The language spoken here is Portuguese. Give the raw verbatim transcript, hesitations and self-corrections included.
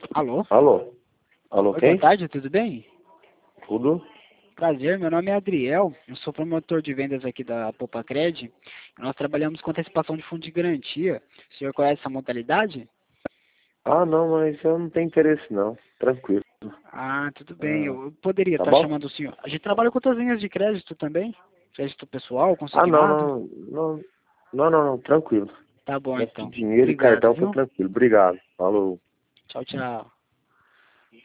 Alô? Alô? Alô, Oi, quem? boa tarde, tudo bem? Tudo? Prazer, meu nome é Adriel, eu sou promotor de vendas aqui da Popacred. Nós trabalhamos com antecipação de fundo de garantia. O senhor conhece essa modalidade? Ah, não, mas eu não tenho interesse não. Tranquilo. Ah, tudo bem, Ah, eu poderia tá estar bom? chamando o senhor. A gente trabalha com outras linhas de crédito também, crédito pessoal, Ah, não, consignado. não, não, não, não, não, tranquilo. Tá bom Negócio de então, dinheiro e obrigado, cartão foi viu? tranquilo. Obrigado. Falou. Tchau, tchau.